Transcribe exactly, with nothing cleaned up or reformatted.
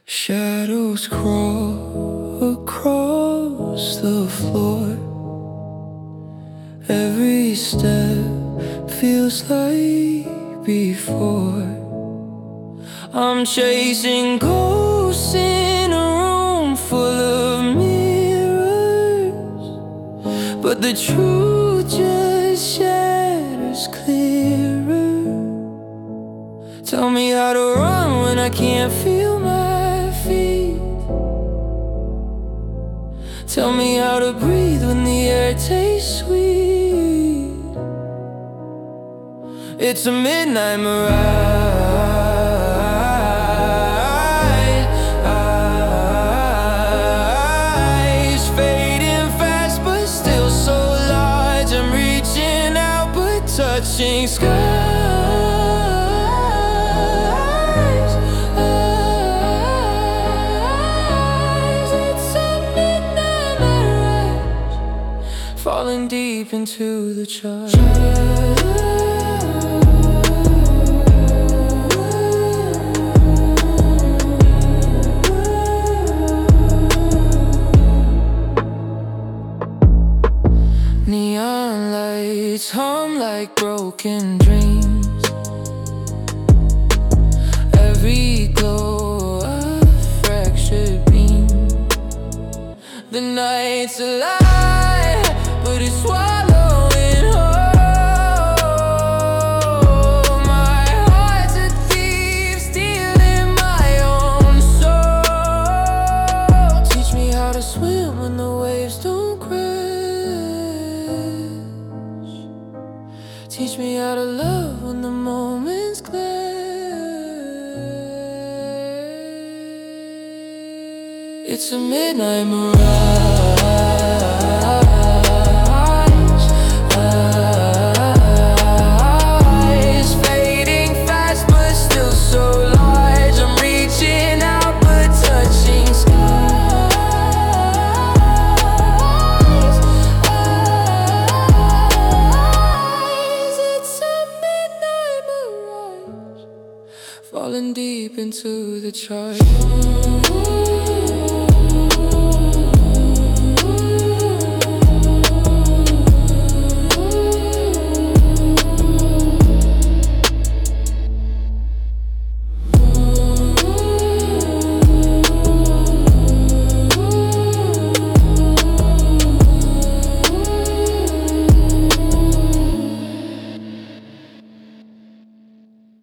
Shadows crawl across the floor. Every step feels like before. I'm chasing ghosts in a room full of mirrors, but the truth just shatters clearer. Tell me how to run when I can't feel my feet. Tell me how to breathe when the air tastes sweet. It's a midnight mirage, fading fast but still so large. I'm reaching out but touching skies. Falling deep into the charge. Neon lights hum like broken dreams. Every glow a fractured beam. The night's alive, but it's swallowing whole. My heart's a thief, stealing my own soul. Teach me how to swim when the waves don't crash. Teach me how to love when the moments clash. It's a midnight mirage, falling deep into the charge.